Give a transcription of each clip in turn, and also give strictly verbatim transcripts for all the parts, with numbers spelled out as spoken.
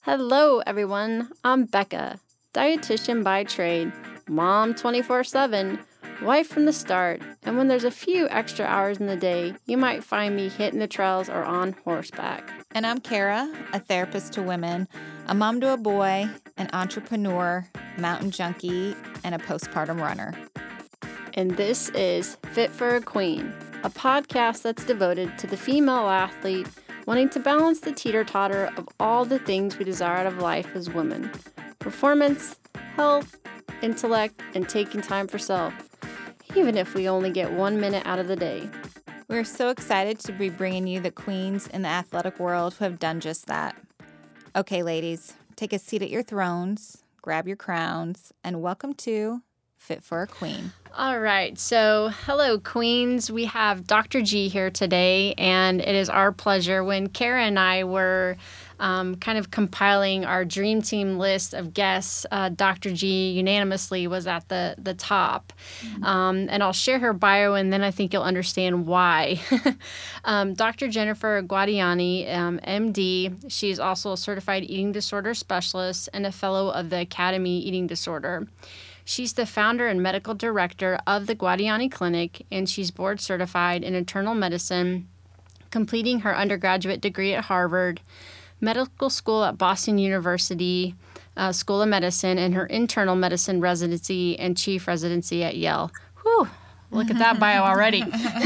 Hello, everyone. I'm Becca, dietitian by trade, mom twenty-four seven, wife from the start, and when there's a few extra hours in the day, you might find me hitting the trails or on horseback. And I'm Kara, a therapist to women, a mom to a boy, an entrepreneur, mountain junkie, and a postpartum runner. And this is Fit for a Queen, a podcast that's devoted to the female athlete wanting to balance the teeter-totter of all the things we desire out of life as women. Performance, health, intellect, and taking time for self, even if we only get one minute out of the day. We're so excited to be bringing you the queens in the athletic world who have done just that. Okay, ladies, take a seat at your thrones, grab your crowns, and welcome to Fit for a Queen. All right, so hello, queens. We have Doctor G here today, and it is our pleasure. When Kara and I were um, kind of compiling our dream team list of guests, uh, Doctor G unanimously was at the, the top. Mm-hmm. Um, and I'll share her bio, and then I think you'll understand why. um, Doctor Jennifer Guadiani, um, M D. She's also a certified eating disorder specialist and a fellow of the Academy Eating Disorder. She's the founder and medical director of the Guadiani Clinic, and she's board certified in internal medicine, completing her undergraduate degree at Harvard, medical school at Boston University uh, School of Medicine, and her internal medicine residency and chief residency at Yale. Whew. Look at that bio already.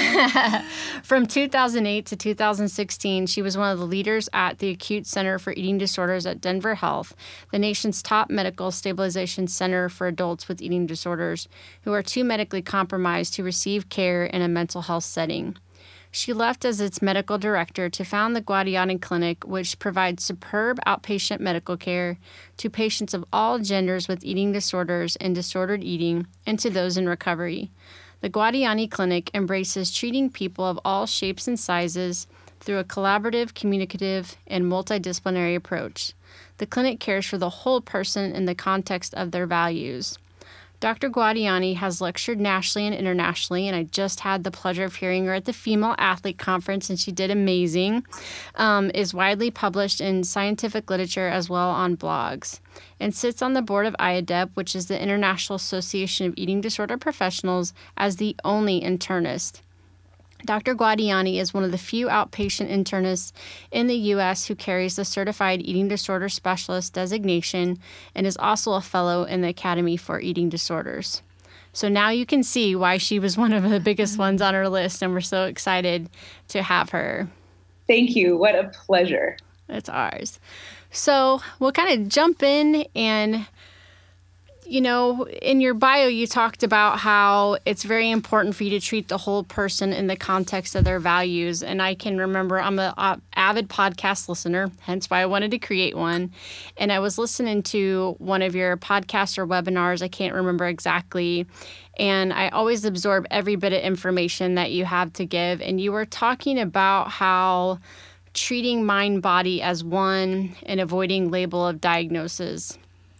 From two thousand eight to two thousand sixteen, she was one of the leaders at the Acute Center for Eating Disorders at Denver Health, the nation's top medical stabilization center for adults with eating disorders who are too medically compromised to receive care in a mental health setting. She left as its medical director to found the Guadiani Clinic, which provides superb outpatient medical care to patients of all genders with eating disorders and disordered eating, and to those in recovery. The Guadiani Clinic embraces treating people of all shapes and sizes through a collaborative, communicative, and multidisciplinary approach. The clinic cares for the whole person in the context of their values. Doctor Guadiani has lectured nationally and internationally, and I just had the pleasure of hearing her at the Female Athlete Conference, and she did amazing. Um, is widely published in scientific literature as well on blogs, and sits on the board of I A D E P, which is the International Association of Eating Disorder Professionals, as the only internist. Doctor Guadiani is one of the few outpatient internists in the U S who carries the Certified Eating Disorder Specialist designation and is also a fellow in the Academy for Eating Disorders. So now you can see why she was one of the biggest ones on our list, and we're so excited to have her. Thank you. What a pleasure. It's ours. So we'll kind of jump in and... You know, in your bio, you talked about how it's very important for you to treat the whole person in the context of their values. And I can remember I'm an avid podcast listener, hence why I wanted to create one. And I was listening to one of your podcasts or webinars. I can't remember exactly. And I always absorb every bit of information that you have to give. And you were talking about how treating mind, body as one and avoiding label of diagnosis.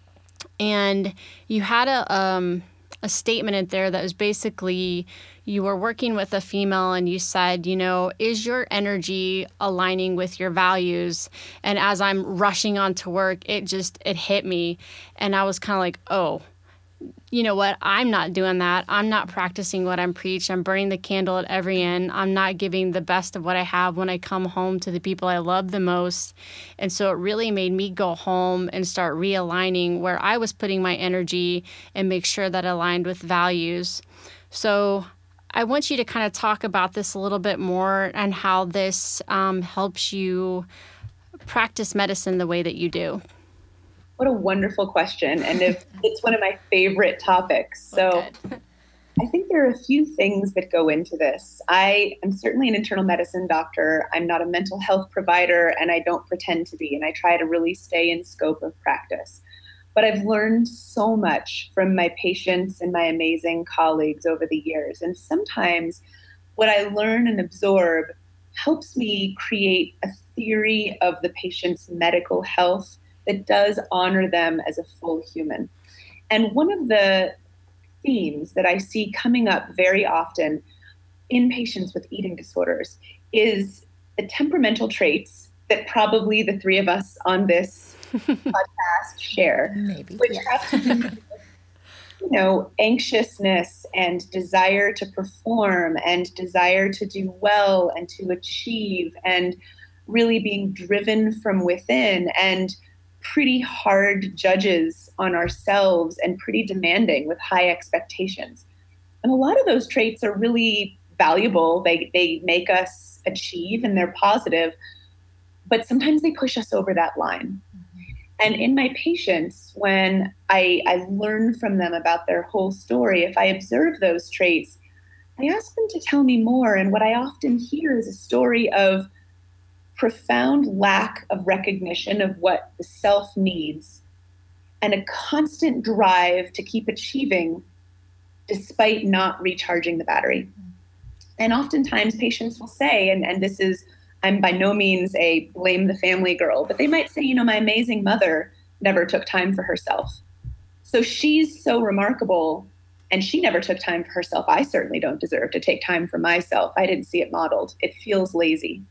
And you had a um, a statement in there that was basically you were working with a female and you said, you know, is your energy aligning with your values? And as I'm rushing on to work, it just, it hit me. And I was kind of like, oh, you know what? I'm not doing that. I'm not practicing what I'm preach. I'm burning the candle at every end. I'm not giving the best of what I have when I come home to the people I love the most. And so it really made me go home and start realigning where I was putting my energy and make sure that it aligned with values. So I want you to kind of talk about this a little bit more and how this um, helps you practice medicine the way that you do. What a wonderful question. And if, it's one of my favorite topics. So I think there are a few things that go into this. I am certainly an internal medicine doctor. I'm not a mental health provider, and I don't pretend to be. And I try to really stay in scope of practice. But I've learned so much from my patients and my amazing colleagues over the years. And sometimes what I learn and absorb helps me create a theory of the patient's medical health that does honor them as a full human. And one of the themes that I see coming up very often in patients with eating disorders is the temperamental traits that probably the three of us on this podcast share. Maybe, which yes. have to do with, you know, anxiousness and desire to perform and desire to do well and to achieve and really being driven from within and pretty hard judges on ourselves and pretty demanding with high expectations. And a lot of those traits are really valuable. They, they make us achieve and they're positive, but sometimes they push us over that line. And in my patients, when I, I learn from them about their whole story, if I observe those traits, I ask them to tell me more. And what I often hear is a story of profound lack of recognition of what the self needs and a constant drive to keep achieving despite not recharging the battery. And oftentimes patients will say, and, and this is, I'm by no means a blame the family girl, but they might say, you know, my amazing mother never took time for herself. So she's so remarkable and she never took time for herself. I certainly don't deserve to take time for myself. I didn't see it modeled. It feels lazy.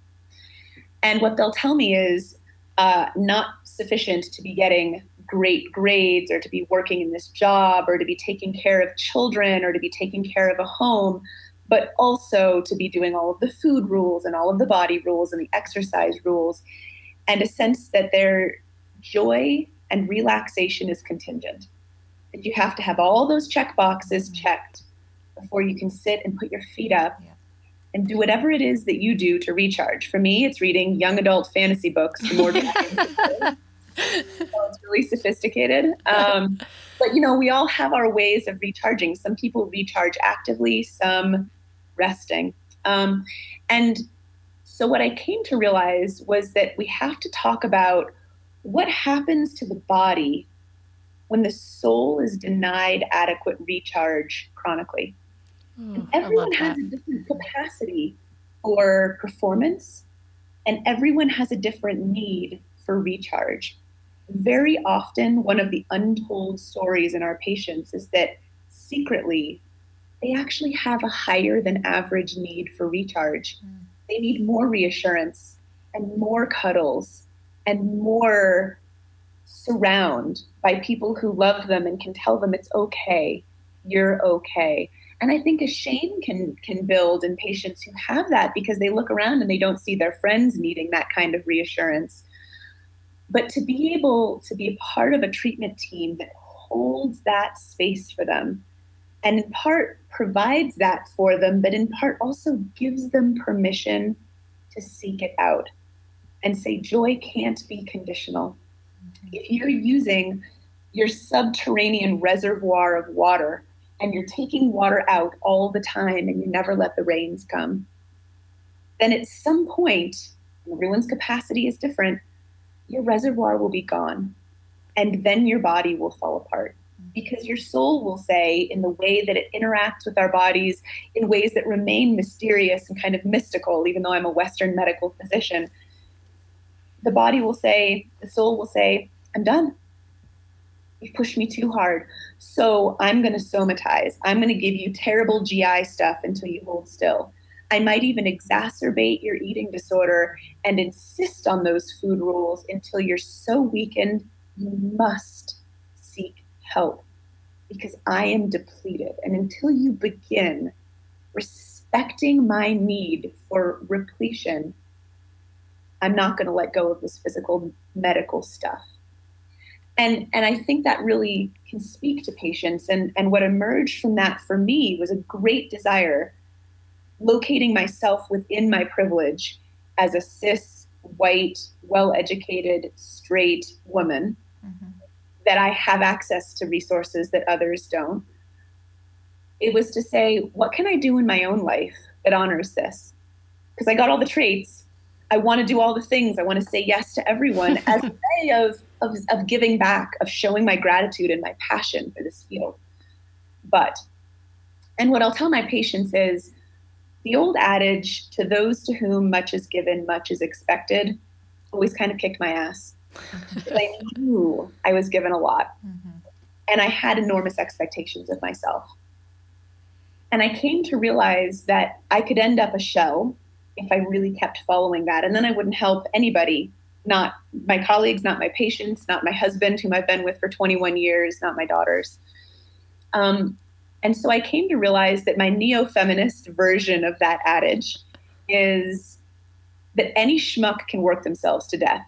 And what they'll tell me is uh, not sufficient to be getting great grades or to be working in this job or to be taking care of children or to be taking care of a home, but also to be doing all of the food rules and all of the body rules and the exercise rules, and a sense that their joy and relaxation is contingent. That you have to have all those check boxes checked before you can sit and put your feet up yeah. and do whatever it is that you do to recharge. For me, it's reading young adult fantasy books for more than So it's really sophisticated. Um, but, you know, we all have our ways of recharging. Some people recharge actively, some resting. Um, and so what I came to realize was that we have to talk about what happens to the body when the soul is denied adequate recharge chronically. Ooh, and everyone has a different capacity for performance, and everyone has a different need for recharge. Very often, one of the untold stories in our patients is that secretly, they actually have a higher than average need for recharge. Mm. They need more reassurance and more cuddles and more surround by people who love them and can tell them it's okay, you're okay. And I think a shame can can build in patients who have that because they look around and they don't see their friends needing that kind of reassurance. But to be able to be a part of a treatment team that holds that space for them and in part provides that for them, but in part also gives them permission to seek it out and say joy can't be conditional. Mm-hmm. If you're using your subterranean reservoir of water and you're taking water out all the time and you never let the rains come, then at some point, everyone's capacity is different, your reservoir will be gone. And then your body will fall apart. Because your soul will say, in the way that it interacts with our bodies, in ways that remain mysterious and kind of mystical, even though I'm a Western medical physician, the body will say, the soul will say, I'm done. You've pushed me too hard. So I'm going to somatize. I'm going to give you terrible G I stuff until you hold still. I might even exacerbate your eating disorder and insist on those food rules until you're so weakened, you must seek help because I am depleted. And until you begin respecting my need for repletion, I'm not going to let go of this physical medical stuff. And, and I think that really can speak to patients. And, and what emerged from that for me was a great desire, locating myself within my privilege as a cis, white, well-educated, straight woman, mm-hmm. that I have access to resources that others don't. It was to say, what can I do in my own life that honors this? Because I got all the traits. I want to do all the things. I want to say yes to everyone as a way of, of, of giving back, of showing my gratitude and my passion for this field. But, and what I'll tell my patients is, the old adage, to those to whom much is given, much is expected, always kind of kicked my ass. I knew I was given a lot. Mm-hmm. And I had enormous expectations of myself. And I came to realize that I could end up a shell if I really kept following that. And then I wouldn't help anybody, not my colleagues, not my patients, not my husband, whom I've been with for twenty-one years, not my daughters. Um, and so I came to realize that my neo-feminist version of that adage is that any schmuck can work themselves to death.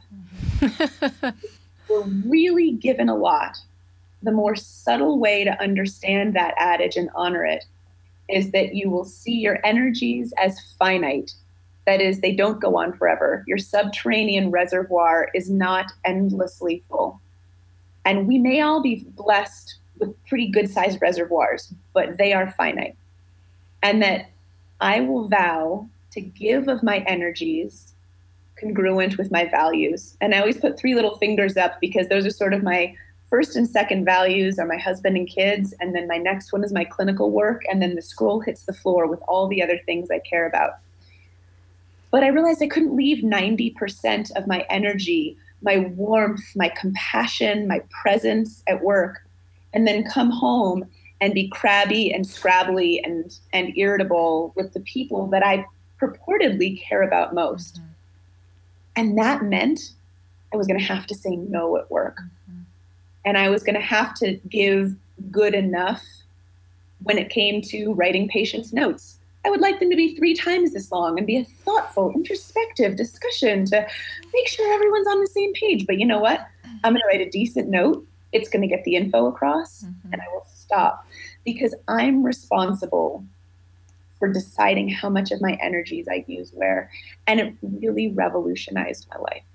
We're really given a lot. The more subtle way to understand that adage and honor it is that you will see your energies as finite. That is, they don't go on forever. Your subterranean reservoir is not endlessly full. And we may all be blessed with pretty good-sized reservoirs, but they are finite. And that I will vow to give of my energies congruent with my values. And I always put three little fingers up because those are sort of my first and second values are my husband and kids. And then my next one is my clinical work. And then the scroll hits the floor with all the other things I care about. But I realized I couldn't leave ninety percent of my energy, my warmth, my compassion, my presence at work, and then come home and be crabby and scrabbly and, and irritable with the people that I purportedly care about most. Mm-hmm. And that meant I was going to have to say no at work. Mm-hmm. And I was going to have to give good enough when it came to writing patients' notes. I would like them to be three times this long and be a thoughtful, introspective discussion to make sure everyone's on the same page. But you know what? I'm going to write a decent note. It's going to get the info across, mm-hmm. and I will stop because I'm responsible for deciding how much of my energies I use where. And it really revolutionized my life.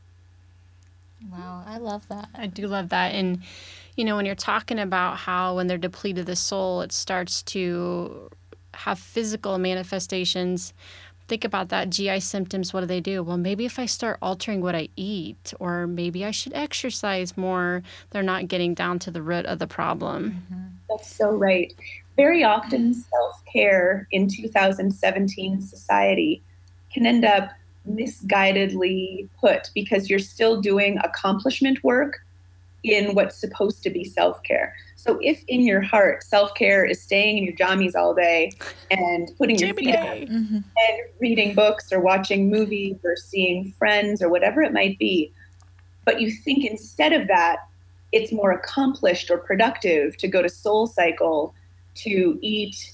Wow, I love that. I do love that. And, you know, when you're talking about how when they're depleted the soul, it starts to have physical manifestations. Think about that. G I symptoms, what do they do? Well, maybe if I start altering what I eat, or maybe I should exercise more, they're not getting down to the root of the problem. Mm-hmm. That's so right. Very often self-care in two thousand seventeen society can end up misguidedly put because you're still doing accomplishment work in what's supposed to be self-care. So if in your heart, self-care is staying in your jammies all day and putting your feet up mm-hmm. and reading books or watching movies or seeing friends or whatever it might be, but you think instead of that, it's more accomplished or productive to go to Soul Cycle, to eat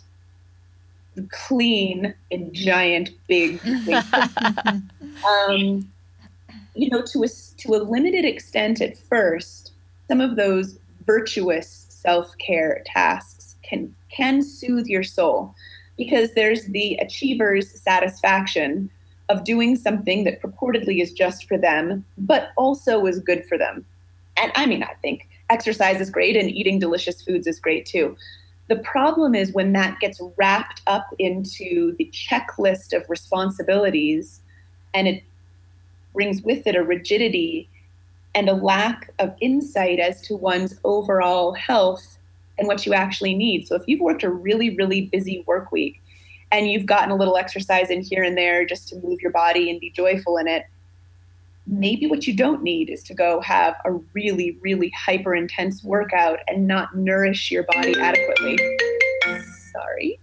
clean in giant, big um, you know, to a, to a limited extent at first, some of those virtuous self-care tasks can can soothe your soul because there's the achiever's satisfaction of doing something that purportedly is just for them, but also is good for them. And I mean, I think exercise is great and eating delicious foods is great too. The problem is when that gets wrapped up into the checklist of responsibilities and it brings with it a rigidity and a lack of insight as to one's overall health and what you actually need. So if you've worked a really, really busy work week and you've gotten a little exercise in here and there just to move your body and be joyful in it, maybe what you don't need is to go have a really, really hyper intense workout and not nourish your body adequately. Sorry.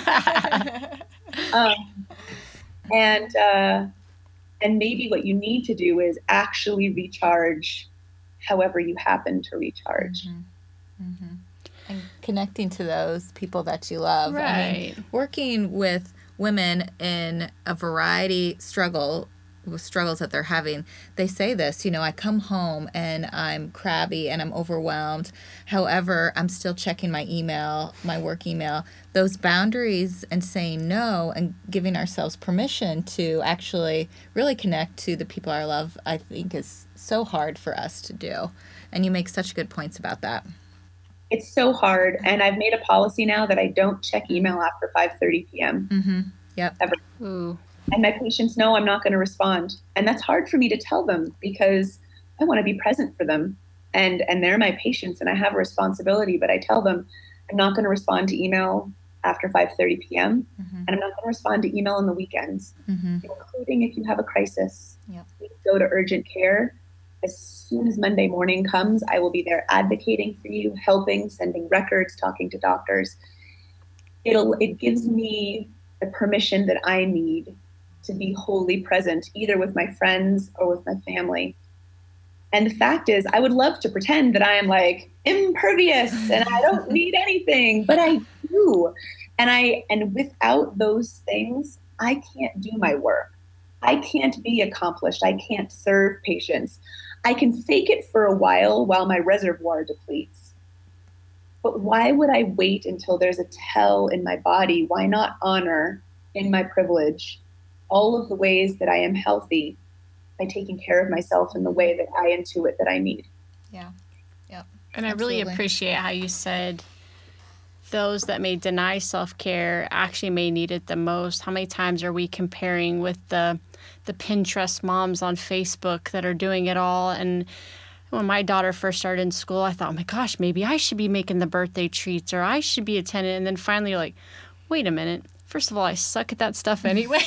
um, and, uh, And maybe what you need to do is actually recharge however you happen to recharge. Mm-hmm. Mm-hmm. And connecting to those people that you love. Right. I mean, working with women in a variety struggle with struggles that they're having, they say this, you know, I come home and I'm crabby and I'm overwhelmed. However, I'm still checking my email, my work email. Those boundaries and saying no and giving ourselves permission to actually really connect to the people I love, I think is so hard for us to do. And you make such good points about that. It's so hard. And I've made a policy now that I don't check email after five thirty p.m. Mm-hmm. Yep. Ever. Ooh. And my patients know I'm not going to respond. And that's hard for me to tell them because I want to be present for them. And and they're my patients and I have a responsibility, but I tell them I'm not going to respond to email after five thirty p.m. Mm-hmm. and I'm not going to respond to email on the weekends, mm-hmm. including if you have a crisis. Yep. Please go to urgent care. As soon as Monday morning comes, I will be there advocating for you, helping, sending records, talking to doctors. It'll it gives me the permission that I need to be wholly present, either with my friends or with my family. And the fact is, I would love to pretend that I am like impervious and I don't need anything, but I do. And I, and without those things, I can't do my work. I can't be accomplished. I can't serve patients. I can fake it for a while while my reservoir depletes. But why would I wait until there's a tell in my body? Why not honor in my privilege all of the ways that I am healthy by taking care of myself in the way that I intuit that I need? Yeah. Yep. And I Absolutely. really appreciate how you said those that may deny self-care actually may need it the most. How many times are we comparing with the the Pinterest moms on Facebook that are doing it all? And when my daughter first started in school, I thought, oh my gosh, maybe I should be making the birthday treats or I should be attending. And then finally you're like, wait a minute. First of all, I suck at that stuff anyway.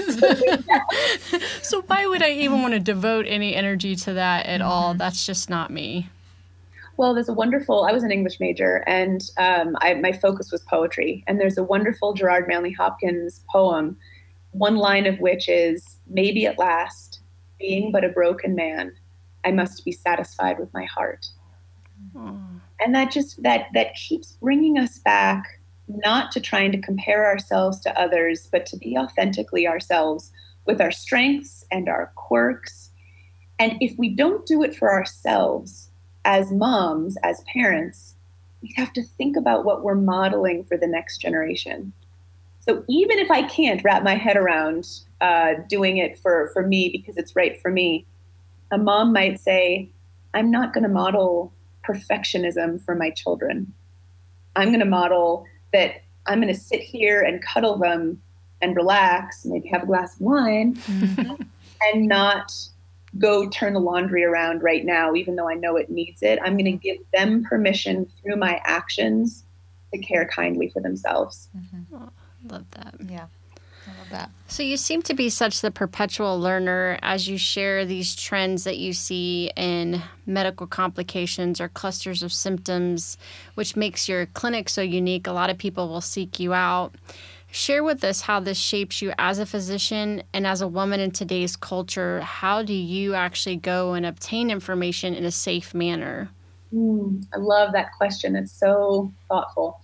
So why would I even want to devote any energy to that at mm-hmm. all? That's just not me. Well, there's a wonderful, I was an English major, and um, I, my focus was poetry. And there's a wonderful Gerard Manley Hopkins poem, one line of which is, maybe at last, being but a broken man, I must be satisfied with my heart. Oh. And that just, that that keeps bringing us back, not to trying to compare ourselves to others, but to be authentically ourselves with our strengths and our quirks. And if we don't do it for ourselves, as moms, as parents, we have to think about what we're modeling for the next generation. So even if I can't wrap my head around uh, doing it for, for me because it's right for me, a mom might say, I'm not going to model perfectionism for my children. I'm going to model that I'm going to sit here and cuddle them and relax, maybe have a glass of wine, mm-hmm. and not go turn the laundry around right now, even though I know it needs it. I'm going to give them permission through my actions to care kindly for themselves. Mm-hmm. Oh, love that. Yeah, I love that. So you seem to be such the perpetual learner as you share these trends that you see in medical complications or clusters of symptoms, which makes your clinic so unique. A lot of people will seek you out. Share with us how this shapes you as a physician and as a woman in today's culture. How do you actually go and obtain information in a safe manner? Mm, I love that question. It's so thoughtful.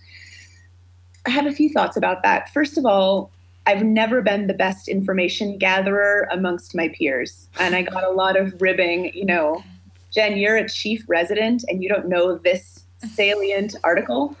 I have a few thoughts about that. First of all, I've never been the best information gatherer amongst my peers. And I got a lot of ribbing, you know, Jen, you're a chief resident and you don't know this salient article.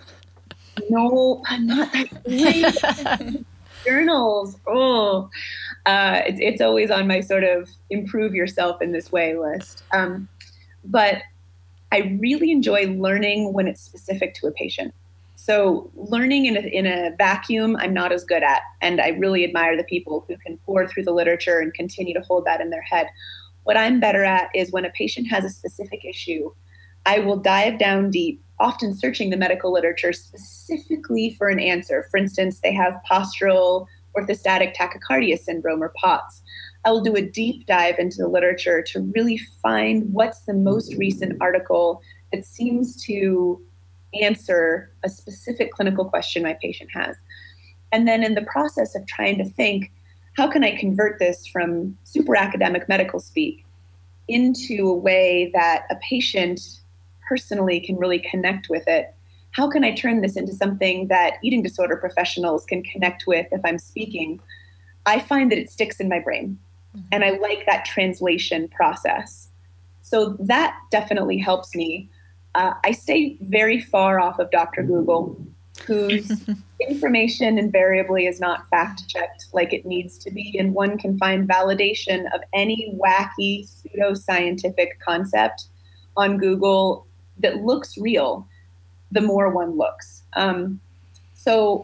No, I'm not that great. Journals. Oh, uh, it, it's always on my sort of improve yourself in this way list. Um, but I really enjoy learning when it's specific to a patient. So learning in a, in a vacuum, I'm not as good at. And I really admire the people who can pour through the literature and continue to hold that in their head. What I'm better at is when a patient has a specific issue, I will dive down deep, often searching the medical literature specifically for an answer. For instance, they have postural orthostatic tachycardia syndrome or POTS. I will do a deep dive into the literature to really find what's the most recent article that seems to answer a specific clinical question my patient has. And then in the process of trying to think, how can I convert this from super academic medical speak into a way that a patient personally can really connect with it? How can I turn this into something that eating disorder professionals can connect with if I'm speaking? I find that it sticks in my brain, mm-hmm. and I like that translation process. So that definitely helps me. Uh, I stay very far off of Doctor Google, whose information invariably is not fact-checked like it needs to be, and one can find validation of any wacky pseudoscientific concept on Google that looks real, the more one looks. Um, so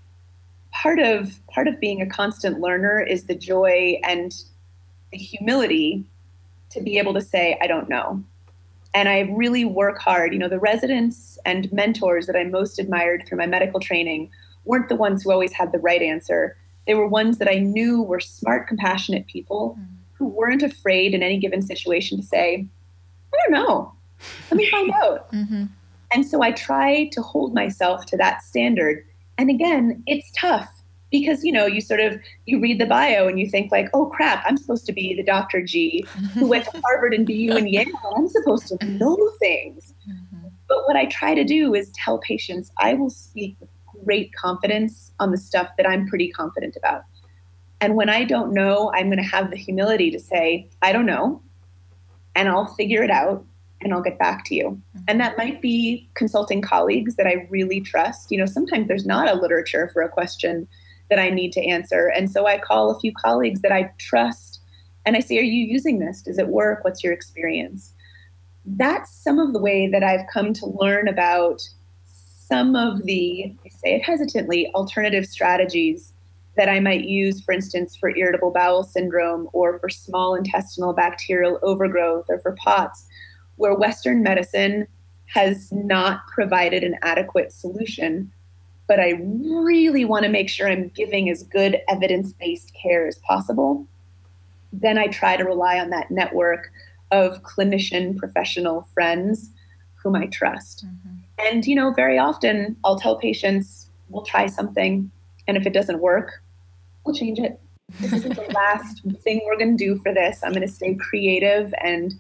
part of part of being a constant learner is the joy and the humility to be able to say, I don't know. And I really work hard. You know, the residents and mentors that I most admired through my medical training weren't the ones who always had the right answer. They were ones that I knew were smart, compassionate people mm-hmm. who weren't afraid in any given situation to say, I don't know. Let me find out. Mm-hmm. And so I try to hold myself to that standard. And again, it's tough Because, you know, you sort of, you read the bio and you think like, oh crap, I'm supposed to be the Doctor G who went to Harvard and B U and Yale. I'm supposed to know things. Mm-hmm. But what I try to do is tell patients I will speak with great confidence on the stuff that I'm pretty confident about. And when I don't know, I'm going to have the humility to say, I don't know, and I'll figure it out and I'll get back to you. Mm-hmm. And that might be consulting colleagues that I really trust. You know, sometimes there's not a literature for a question that I need to answer. And so I call a few colleagues that I trust and I say, are you using this? Does it work? What's your experience? That's some of the way that I've come to learn about some of the, I say it hesitantly, alternative strategies that I might use, for instance, for irritable bowel syndrome or for small intestinal bacterial overgrowth or for POTS, where Western medicine has not provided an adequate solution. But I really want to make sure I'm giving as good evidence-based care as possible. Then I try to rely on that network of clinician professional friends whom I trust. Mm-hmm. And, you know, very often I'll tell patients, we'll try something, and if it doesn't work, we'll change it. This isn't the last thing we're going to do for this. I'm going to stay creative. And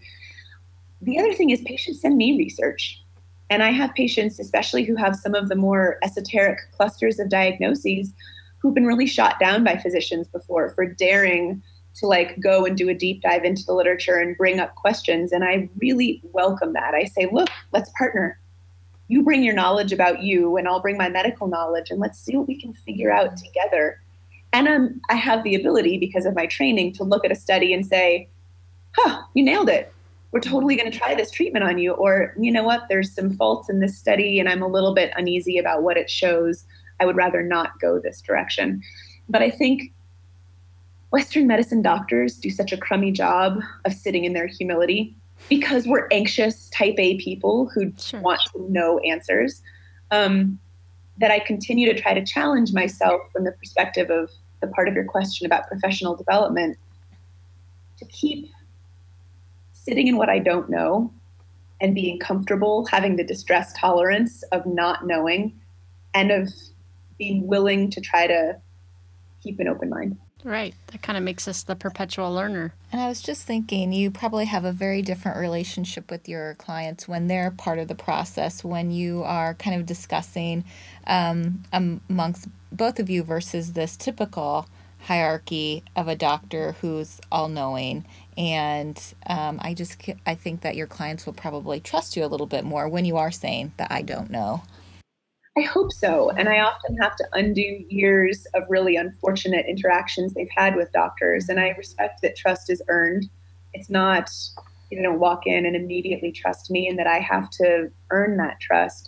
the other thing is patients send me research. And I have patients, especially who have some of the more esoteric clusters of diagnoses, who've been really shot down by physicians before for daring to like go and do a deep dive into the literature and bring up questions. And I really welcome that. I say, look, let's partner. You bring your knowledge about you and I'll bring my medical knowledge and let's see what we can figure out together. And um, I have the ability, because of my training, to look at a study and say, huh, you nailed it. We're totally going to try this treatment on you. Or, you know what, there's some faults in this study and I'm a little bit uneasy about what it shows. I would rather not go this direction. But I think Western medicine doctors do such a crummy job of sitting in their humility because we're anxious type A people who sure. want to know answers, um, that I continue to try to challenge myself from the perspective of the part of your question about professional development, to keep sitting in what I don't know and being comfortable, having the distress tolerance of not knowing and of being willing to try to keep an open mind. Right. That kind of makes us the perpetual learner. And I was just thinking, you probably have a very different relationship with your clients when they're part of the process, when you are kind of discussing um, amongst both of you versus this typical hierarchy of a doctor who's all-knowing. And um, I just, I think that your clients will probably trust you a little bit more when you are saying that I don't know. I hope so. And I often have to undo years of really unfortunate interactions they've had with doctors. And I respect that trust is earned. It's not, you don't walk in and immediately trust me, and that I have to earn that trust.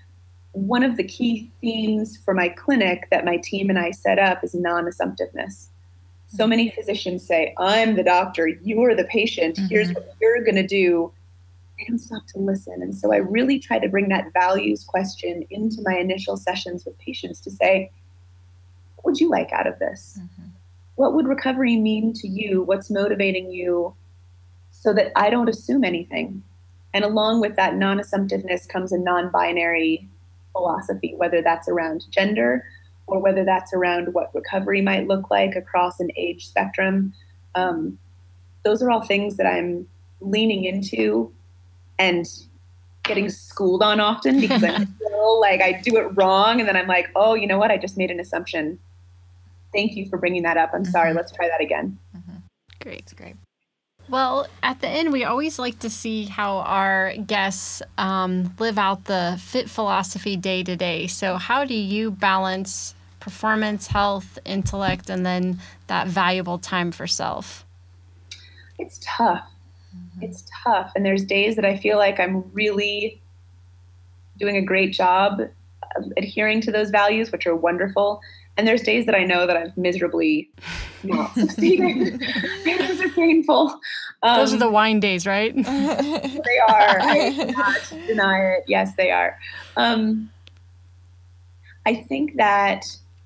One of the key themes for my clinic that my team and I set up is non-assumptiveness. So many physicians say, I'm the doctor, you're the patient, mm-hmm. here's what you're going to do. I don't stop to listen. And so I really try to bring that values question into my initial sessions with patients to say, what would you like out of this? Mm-hmm. What would recovery mean to you? What's motivating you? So that I don't assume anything. And along with that non-assumptiveness comes a non-binary philosophy, whether that's around gender or whether that's around what recovery might look like across an age spectrum. Um, those are all things that I'm leaning into and getting schooled on often because I feel like I do it wrong. And then I'm like, oh, you know what? I just made an assumption. Thank you for bringing that up. I'm mm-hmm. sorry. Let's try that again. Mm-hmm. Great. That's great. Well, at the end, we always like to see how our guests um, live out the FIT philosophy day to day. So how do you balance performance, health, intellect, and then that valuable time for self? It's tough. Mm-hmm. It's tough. And there's days that I feel like I'm really doing a great job of adhering to those values, which are wonderful. And there's days that I know that I've miserably not succeeded. Those are painful. Um, Those are the wine days, right? They are. I cannot deny it. Yes, they are. Um, I think that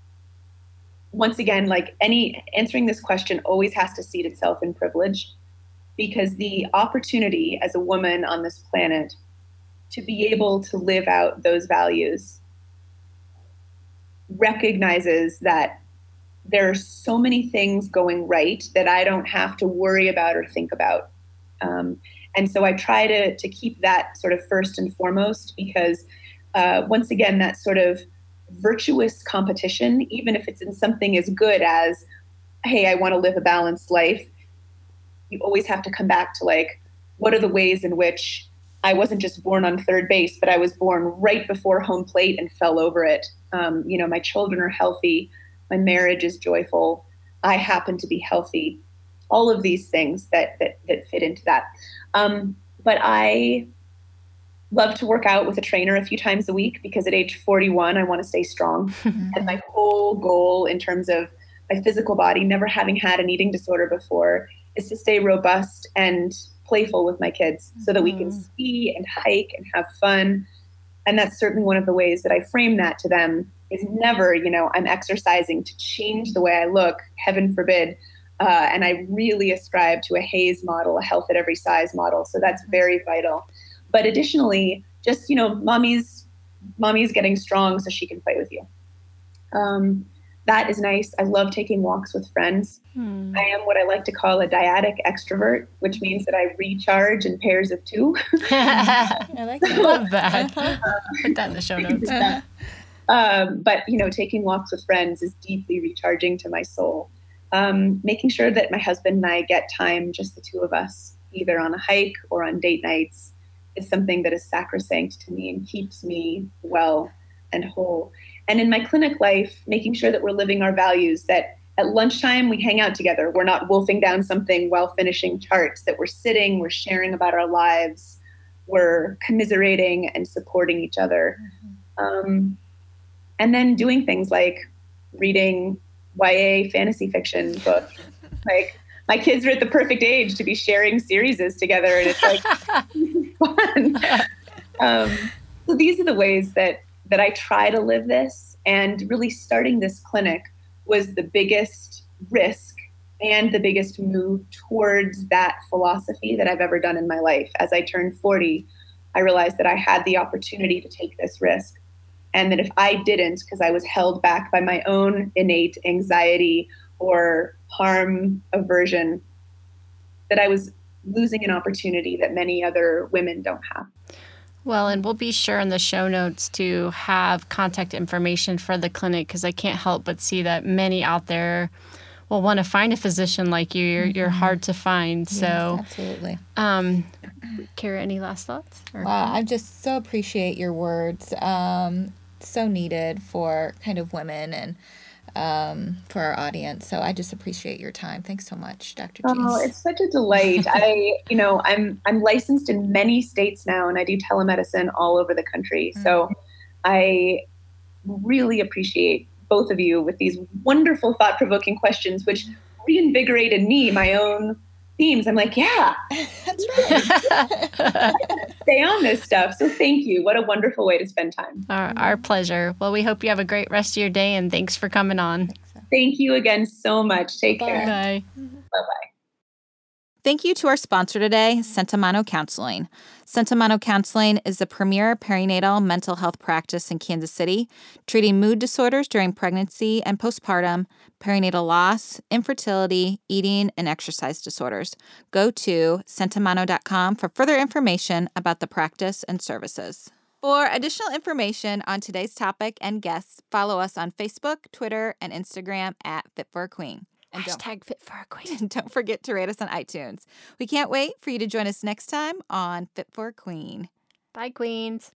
once again, like any answering this question always has to seat itself in privilege, because the opportunity as a woman on this planet to be able to live out those values recognizes that there are so many things going right that I don't have to worry about or think about. Um, and so I try to to keep that sort of first and foremost, because uh, once again, that sort of virtuous competition, even if it's in something as good as, hey, I want to live a balanced life, you always have to come back to like, what are the ways in which I wasn't just born on third base, but I was born right before home plate and fell over it. Um, you know, my children are healthy. My marriage is joyful. I happen to be healthy. All of these things that that, that fit into that. Um, but I love to work out with a trainer a few times a week, because at age forty-one, I want to stay strong. And my whole goal in terms of my physical body, never having had an eating disorder before, is to stay robust and playful with my kids so that we can ski and hike and have fun. And that's certainly one of the ways that I frame that to them, is never, you know, I'm exercising to change the way I look, heaven forbid. Uh, and I really ascribe to a Hayes model, a health at every size model. So that's very vital. But additionally, just, you know, mommy's, mommy's getting strong so she can play with you. Um, that is nice. I love taking walks with friends. Hmm. I am what I like to call a dyadic extrovert, which means that I recharge in pairs of two. I like that. I love that. Put that in the show notes. um, but, you know, taking walks with friends is deeply recharging to my soul. Um, making sure that my husband and I get time, just the two of us, either on a hike or on date nights, is something that is sacrosanct to me and keeps me well and whole. And in my clinic life, making sure that we're living our values, that at lunchtime we hang out together. We're not wolfing down something while finishing charts, that we're sitting, we're sharing about our lives, we're commiserating and supporting each other. Mm-hmm. Um, and then doing things like reading Y A fantasy fiction books. Like, my kids are at the perfect age to be sharing series together, and it's like fun. Um, so these are the ways that that I try to live this. And really starting this clinic was the biggest risk and the biggest move towards that philosophy that I've ever done in my life. As I turned forty, I realized that I had the opportunity to take this risk. And that if I didn't, because I was held back by my own innate anxiety or harm aversion, that I was losing an opportunity that many other women don't have. Well, and we'll be sure in the show notes to have contact information for the clinic, because I can't help but see that many out there will want to find a physician like you. You're, mm-hmm. you're hard to find. Yes, so, absolutely. Um, Kara, any last thoughts? Or? Wow, I just so appreciate your words. Um, so needed for kind of women and um, for our audience. So I just appreciate your time. Thanks so much, Doctor G. Oh, it's such a delight. I, you know, I'm I'm licensed in many states now, and I do telemedicine all over the country. Mm-hmm. So I really appreciate both of you with these wonderful, thought-provoking questions, which reinvigorate in me my own themes. I'm like, yeah, that's right. Stay on this stuff. So thank you. What a wonderful way to spend time. Our, our pleasure. Well, we hope you have a great rest of your day, and thanks for coming on. Thank you again so much. Take Bye. care. Bye. Bye-bye. Thank you to our sponsor today, Sentimano Counseling. Sentimano Counseling is the premier perinatal mental health practice in Kansas City, treating mood disorders during pregnancy and postpartum, perinatal loss, infertility, eating, and exercise disorders. Go to sentimano dot com for further information about the practice and services. For additional information on today's topic and guests, follow us on Facebook, Twitter, and Instagram at Fit for a Queen. And Hashtag Fit for a Queen. Don't forget to rate us on iTunes. We can't wait for you to join us next time on Fit for a Queen. Bye, Queens.